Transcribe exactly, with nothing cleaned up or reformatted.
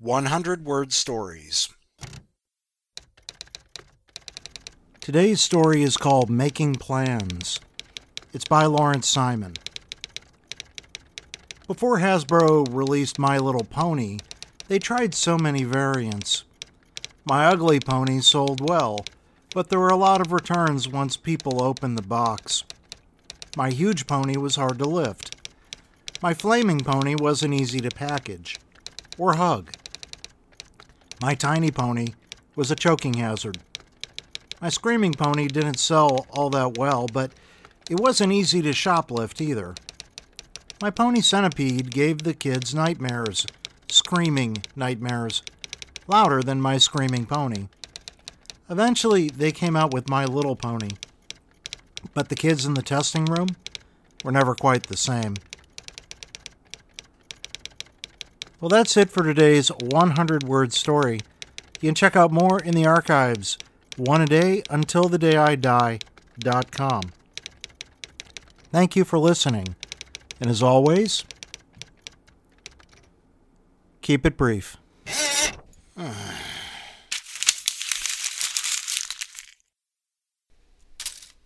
one hundred word stories. Today's story is called Making Plans. It's by Lawrence Simon. Before Hasbro released My Little Pony, they tried so many variants. My Ugly Pony sold well, but there were a lot of returns once people opened the box. My Huge Pony was hard to lift. My Flaming Pony wasn't easy to package or hug. My Tiny Pony was a choking hazard. My Screaming Pony didn't sell all that well, but it wasn't easy to shoplift either. My Pony Centipede gave the kids nightmares, screaming nightmares, louder than my Screaming Pony. Eventually, they came out with My Little Pony, but the kids in the testing room were never quite the same. Well, that's it for today's one hundred word story. You can check out more in the archives, one a day until the day I die dot com. Thank you for listening, and as always, keep it brief.